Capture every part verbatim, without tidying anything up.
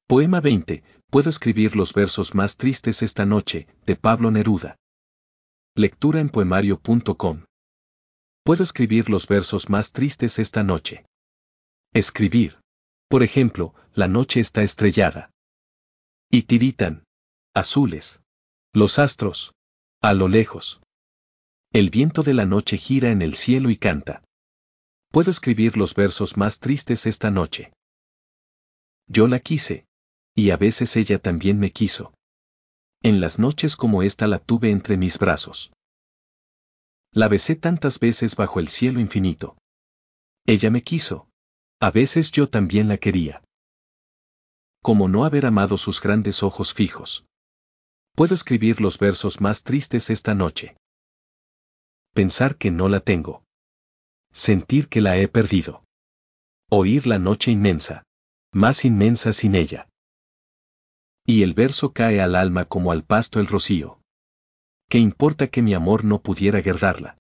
Poema veinte. Puedo escribir los versos más tristes esta noche, de Pablo Neruda. Lectura en poemario punto com. Puedo escribir los versos más tristes esta noche. Escribir. Por ejemplo, la noche está estrellada. Y tiritan. Azules. Los astros. A lo lejos. El viento de la noche gira en el cielo y canta. Puedo escribir los versos más tristes esta noche. Yo la quise. Y a veces ella también me quiso. En las noches como esta la tuve entre mis brazos. La besé tantas veces bajo el cielo infinito. Ella me quiso. A veces yo también la quería. Como no haber amado sus grandes ojos fijos. Puedo escribir los versos más tristes esta noche. Pensar que no la tengo. Sentir que la he perdido. Oír la noche inmensa. Más inmensa sin ella. Y el verso cae al alma como al pasto el rocío. ¿Qué importa que mi amor no pudiera guardarla?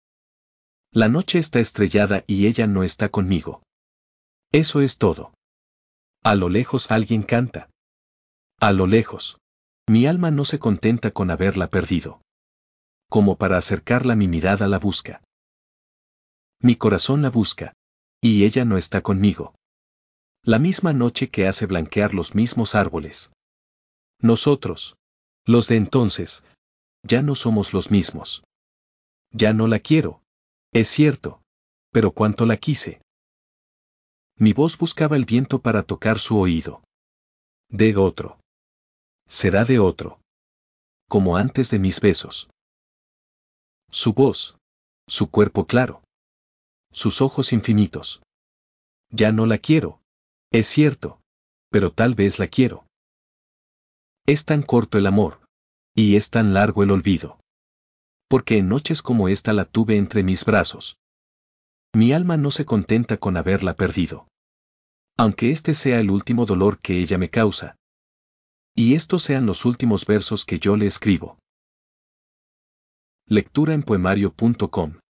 La noche está estrellada y ella no está conmigo. Eso es todo. A lo lejos alguien canta. A lo lejos. Mi alma no se contenta con haberla perdido. Como para acercarla mi mirada la busca. Mi corazón la busca. Y ella no está conmigo. La misma noche que hace blanquear los mismos árboles. Nosotros, los de entonces, ya no somos los mismos. Ya no la quiero. Es cierto. Pero cuánto la quise. Mi voz buscaba el viento para tocar su oído. De otro. Será de otro. Como antes de mis besos. Su voz. Su cuerpo claro. Sus ojos infinitos. Ya no la quiero. Es cierto. Pero tal vez la quiero. Es tan corto el amor. Y es tan largo el olvido. Porque en noches como esta la tuve entre mis brazos. Mi alma no se contenta con haberla perdido. Aunque este sea el último dolor que ella me causa. Y estos sean los últimos versos que yo le escribo. Lectura en poemario punto com.